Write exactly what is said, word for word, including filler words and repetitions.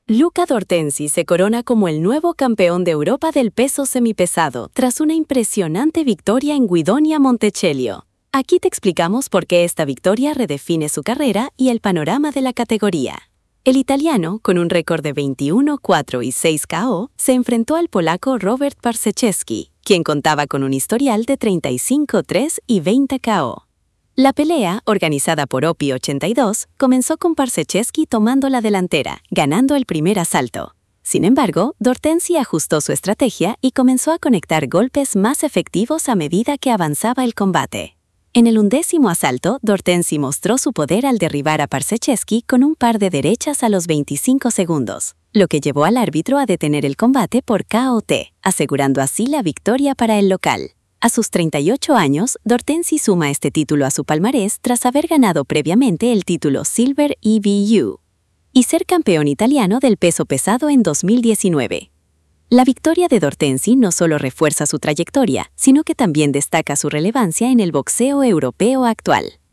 Luca Dortensi se corona como el nuevo campeón de Europa del peso semipesado tras una impresionante victoria en Guidonia Montecelio. Aquí te explicamos por qué esta victoria redefine su carrera y el panorama de la categoría. El italiano, con un récord de veintiuno cuatro y seis K O, se enfrentó al polaco Robert Parszewski, quien contaba con un historial de treinta y cinco tres y veinte K O. La pelea, organizada por O P I ochenta y dos, comenzó con Parszewski tomando la delantera, ganando el primer asalto. Sin embargo, Dortensi ajustó su estrategia y comenzó a conectar golpes más efectivos a medida que avanzaba el combate. En el undécimo asalto, Dortensi mostró su poder al derribar a Parszewski con un par de derechas a los veinticinco segundos, lo que llevó al árbitro a detener el combate por K O T, asegurando así la victoria para el local. A sus treinta y ocho años, Dortensi suma este título a su palmarés tras haber ganado previamente el título Silver E B U y ser campeón italiano del peso pesado en dos mil diecinueve. La victoria de Dortensi no solo refuerza su trayectoria, sino que también destaca su relevancia en el boxeo europeo actual.